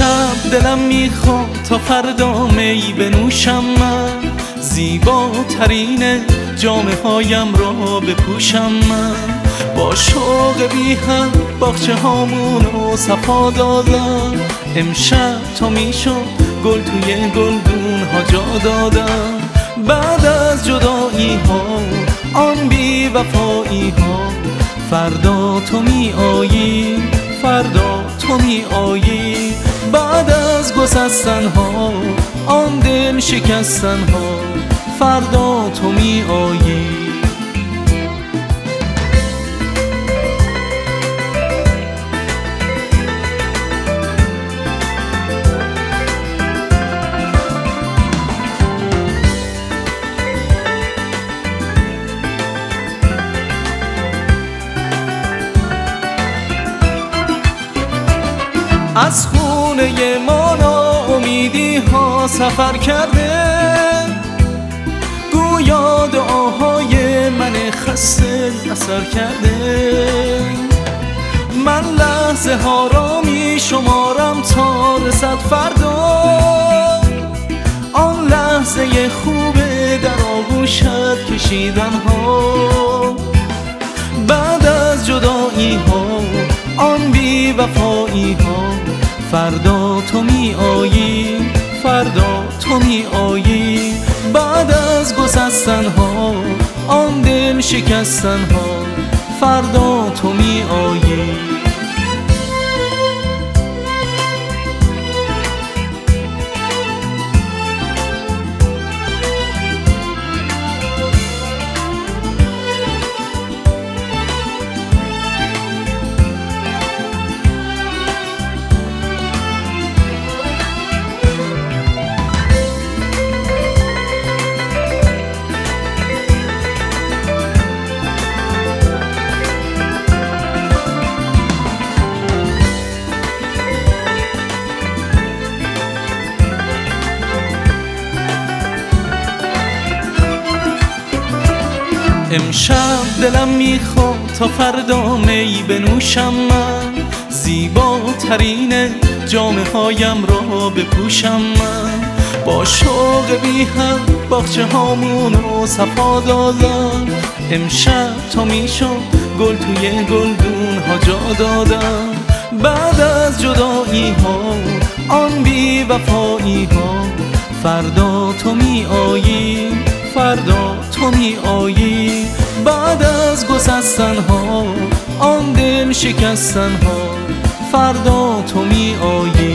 امشب دلم میخواد تا فردا می بنوشم من، زیباترین جامه هایم را بپوشم من. با شوق بی هم باغچه هامونو صفا دادم، امشب تا میشد گل توی گلدون ها جا دادم. بعد از جدایی ها آن بی وفایی ها، فردا تو می آیی، فردا تو می آیی. بعد از گسستن ها آن دل شکستن ها، فردا تو می آیی. از خونه ما ناامیدی ها سفر کرده، گویا دعاهای من خسته اثر کرده. من لحظه ها را می شمارم تا رسد فردا، آن لحظه خوبه در آغوشت کشیدن ها. بعد از جدایی ها آن بی وفایی ها، فردا تو می آیی، فردا تو می آیی. بعد از گسستن ها آن دل شکستن ها، فردا تو می آیی. امشب دلم میخواد تا فردا می بنوشم من، زیباترین جامه هایم را بپوشم من. با شوق بی هم باغچه هامونو صفا دادم، امشب تا میشد گل توی گلدون ها جا دادم. بعد از جدایی ها آن بی وفایی ها، فردا تو می آیی، فردا تو می آیی. بعد از گسستن ها آن دل شکستن ها، فردا تو می آیی.